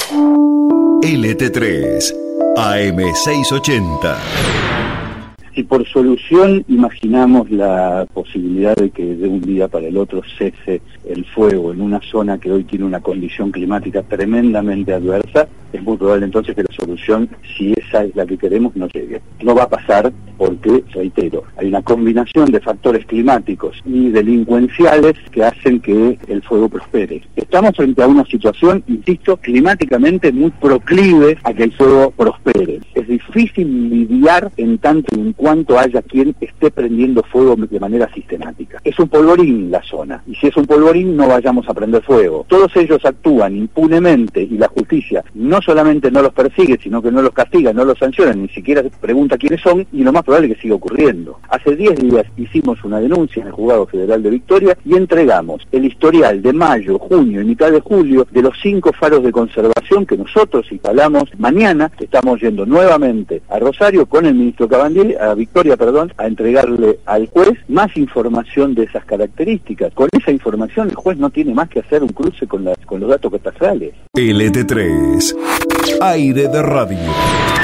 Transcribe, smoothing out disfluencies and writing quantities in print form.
LT3, AM680. Si por solución imaginamos la posibilidad de que de un día para el otro cese el fuego en una zona que hoy tiene una condición climática tremendamente adversa, es muy probable entonces que la solución, si esa es la que queremos, no llegue. No va a pasar porque, reitero, hay una combinación de factores climáticos y delincuenciales que hacen que el fuego prospere. Estamos frente a una situación, insisto, climáticamente muy proclive a que el fuego prospere. Es difícil lidiar en tanto y en cuanto haya quien esté prendiendo fuego de manera sistemática. Es un polvorín la zona, y si es un polvorín no vayamos a prender fuego. Todos ellos actúan impunemente y la justicia no solamente no los persigue, sino que no los castiga, no los sanciona, ni siquiera pregunta quiénes son, y lo más probable es que siga ocurriendo. Hace 10 días hicimos una denuncia en el Juzgado Federal de Victoria y entregamos el historial de mayo, junio y mitad de julio de los 5 faros de conservación que nosotros instalamos. Mañana estamos yendo nuevamente a Rosario con el ministro Cabandieri, a Victoria, a entregarle al juez más información de esas características. Con esa información el juez no tiene más que hacer un cruce con los datos catastrales. LT3, aire de radio.